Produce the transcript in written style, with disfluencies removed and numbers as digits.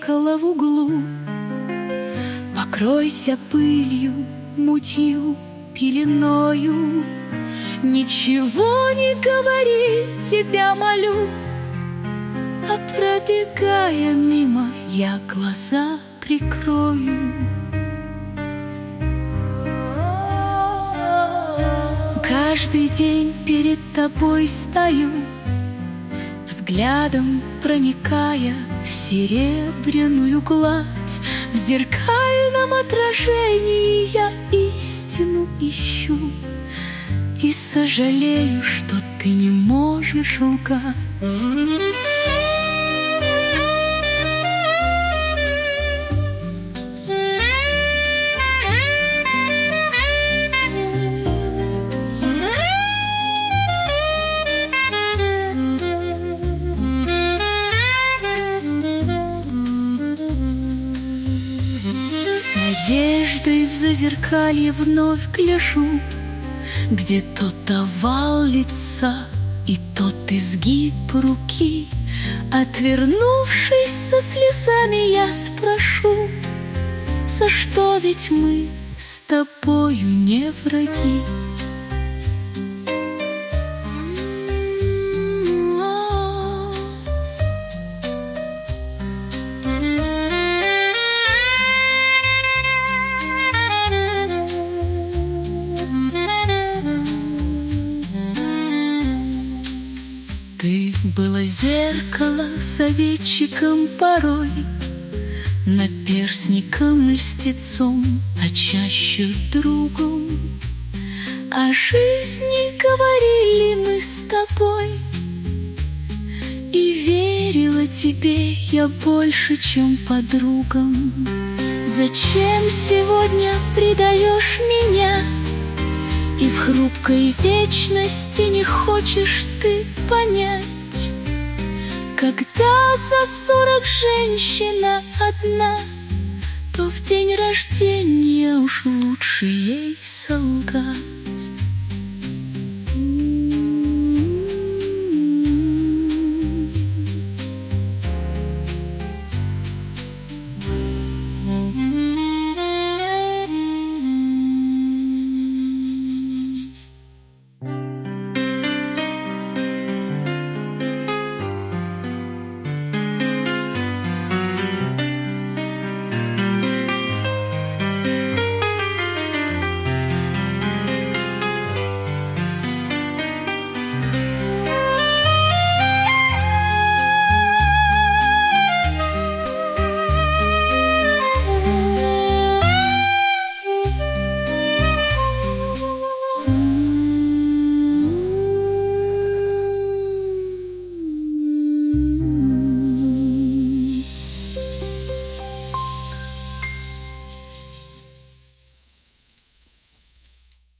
зеркало в углу. Покройся пылью, мутью, пеленою. Ничего не говори, тебя молю. А пробегая мимо, я глаза прикрою. Каждый день перед тобой стою, взглядом проникая в серебряную гладь. В зеркальном отражении я истину ищу и сожалею, что ты не можешь лгать. С одеждой в зазеркалье вновь гляжу, где тот овал лица и тот изгиб руки. Отвернувшись со слезами, я спрошу: за что ведь мы с тобою не враги? Ты было зеркало советчиком порой, наперсником льстецом, а чаще другом. О жизни говорили мы с тобой, и верила тебе я больше, чем подругам. Зачем сегодня предаешь меня, и в хрупкой вечности не хочешь ты понять? Когда за 40 женщина одна, то в день рождения уж лучше ей солгать.